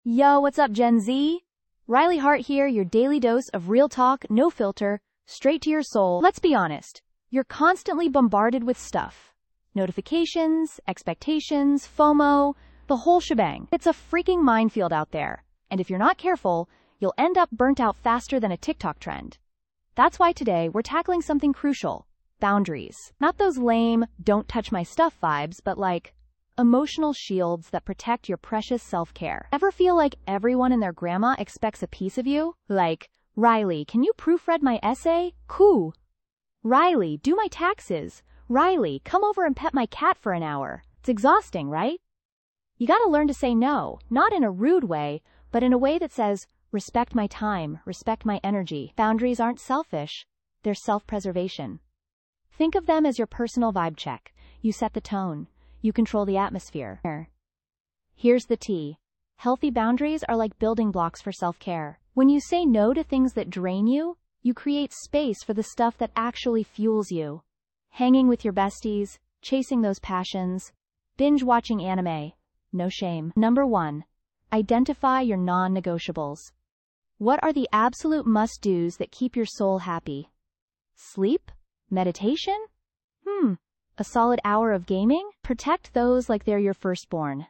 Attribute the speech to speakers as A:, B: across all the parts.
A: Yo, what's up, Gen Z? Riley Hart here, your daily dose of real talk, no filter, straight to your soul. Let's be honest, you're constantly bombarded with stuff. Notifications, expectations, FOMO, the whole shebang. It's a freaking minefield out there, and if you're not careful, you'll end up burnt out faster than a TikTok trend. That's why today we're tackling something crucial: boundaries. Not those lame, don't touch my stuff vibes, but like emotional shields that protect your precious self-care. Ever feel like everyone and their grandma expects a piece of you? Like, Riley, can you proofread my essay? Cool. Riley, do my taxes. Riley, come over and pet my cat for an hour. It's exhausting, right? You gotta learn to say no, not in a rude way, but in a way that says, respect my time, respect my energy. Boundaries aren't selfish, they're self-preservation. Think of them as your personal vibe check. You set the tone. You control the atmosphere. Here's the tea. Healthy boundaries are like building blocks for self-care. When you say no to things that drain you, you create space for the stuff that actually fuels you. Hanging with your besties, chasing those passions, binge-watching anime. No shame. Number 1. Identify your non-negotiables. What are the absolute must-dos that keep your soul happy? Sleep? Meditation? A solid hour of gaming? Protect those like they're your firstborn.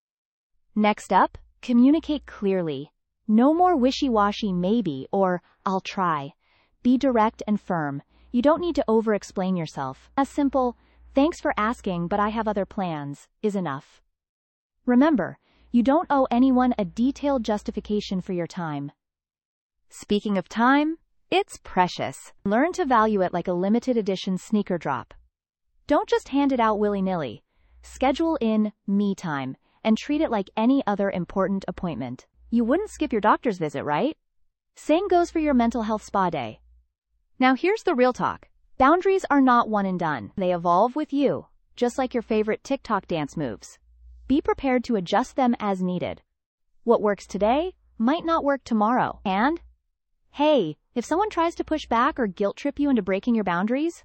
A: Next up, communicate clearly. No more wishy-washy maybe or I'll try. Be direct and firm. You don't need to over-explain yourself. A simple, thanks for asking but I have other plans, is enough. Remember, you don't owe anyone a detailed justification for your time. Speaking of time, it's precious. Learn to value it like a limited edition sneaker drop. Don't just hand it out willy-nilly. Schedule in me time and treat it like any other important appointment. You wouldn't skip your doctor's visit, right? Same goes for your mental health spa day. Now here's the real talk. Boundaries are not one and done. They evolve with you, just like your favorite TikTok dance moves. Be prepared to adjust them as needed. What works today might not work tomorrow. And, hey, if someone tries to push back or guilt trip you into breaking your boundaries,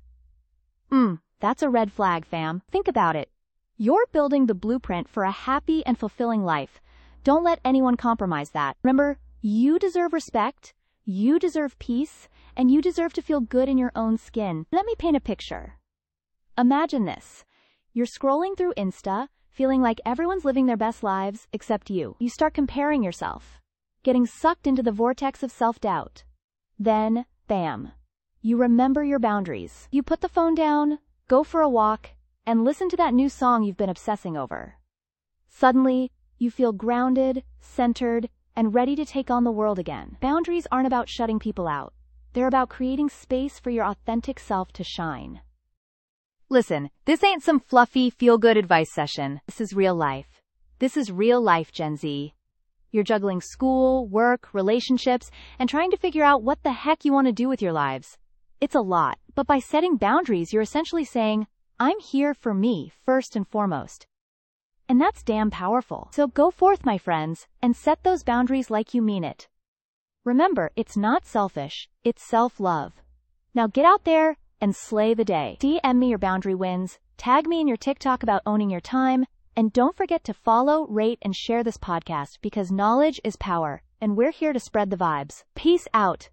A: that's a red flag, fam. Think about it. You're building the blueprint for a happy and fulfilling life. Don't let anyone compromise that. Remember, you deserve respect, you deserve peace, and you deserve to feel good in your own skin. Let me paint a picture. Imagine this. You're scrolling through Insta, feeling like everyone's living their best lives except you. You start comparing yourself, getting sucked into the vortex of self-doubt. Then, bam, you remember your boundaries. You put the phone down, go for a walk, and listen to that new song you've been obsessing over. Suddenly, you feel grounded, centered, and ready to take on the world again. Boundaries aren't about shutting people out. They're about creating space for your authentic self to shine. Listen, this ain't some fluffy, feel-good advice session. This is real life. This is real life, Gen Z. You're juggling school, work, relationships, and trying to figure out what the heck you want to do with your lives. It's a lot, but by setting boundaries, you're essentially saying, I'm here for me first and foremost. And that's damn powerful. So go forth, my friends, and set those boundaries like you mean it. Remember, it's not selfish, it's self-love. Now get out there and slay the day. DM me your boundary wins, tag me in your TikTok about owning your time, and don't forget to follow, rate, and share this podcast because knowledge is power, and we're here to spread the vibes. Peace out.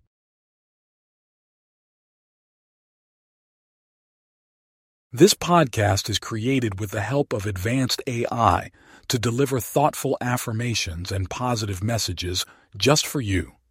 B: This podcast is created with the help of advanced AI to deliver thoughtful affirmations and positive messages just for you.